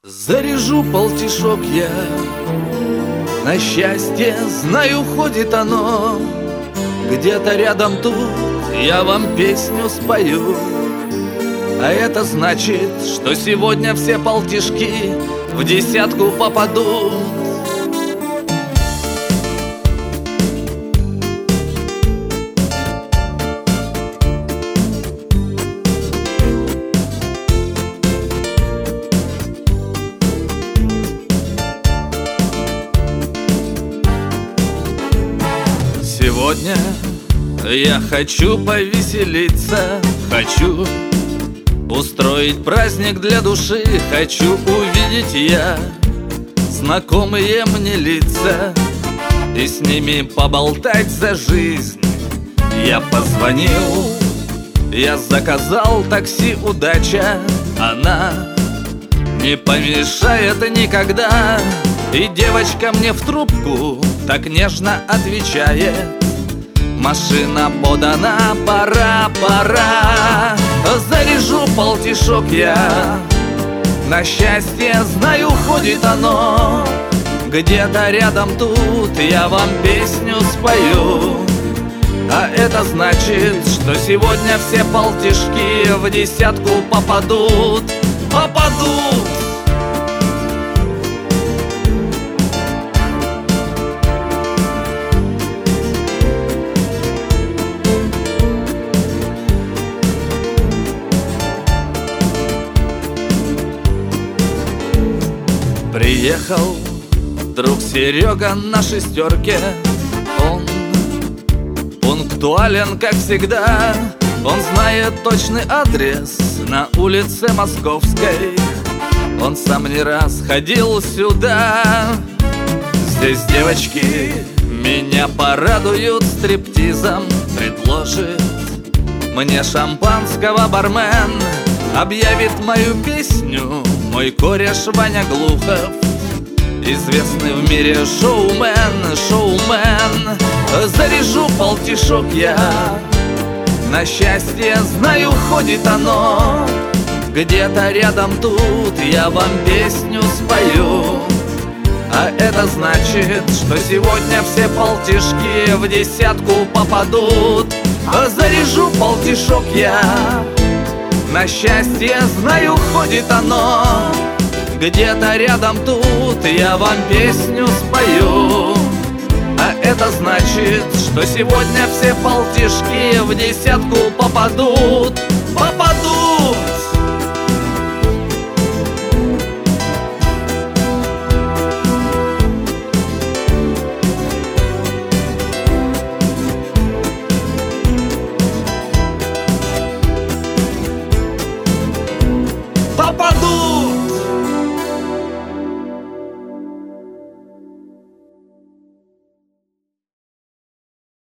Заряжу полтишок я, на счастье, знаю, ходит оно. Где-то рядом тут я вам песню спою. А это значит, что сегодня все полтишки в десятку попадут. Сегодня я хочу повеселиться, хочу устроить праздник для души, хочу увидеть я знакомые мне лица и с ними поболтать за жизнь. Я позвонил, я заказал такси «Удача», она не помешает никогда. И девочка мне в трубку так нежно отвечает: машина подана, пора, пора. Заряжу полтишок я, на счастье, знаю, ходит оно. Где-то рядом тут я вам песню спою. А это значит, что сегодня все полтишки в десятку попадут, попадут. Приехал друг Серега на шестерке. Он пунктуален, как всегда. Он знает точный адрес на улице Московской. Он сам не раз ходил сюда. Здесь девочки меня порадуют стриптизом. Предложит мне шампанского бармен. Объявит мою песню мой кореш Ваня Глухов, известный в мире шоумен, шоумен. Заряжу полтишок я, на счастье, знаю, ходит оно. Где-то рядом тут я вам песню спою. А это значит, что сегодня все полтишки в десятку попадут. Заряжу полтишок я, на счастье, знаю, ходит оно. Где-то рядом тут я вам песню спою. А это значит, что сегодня все полтишки в десятку попадут, попадут.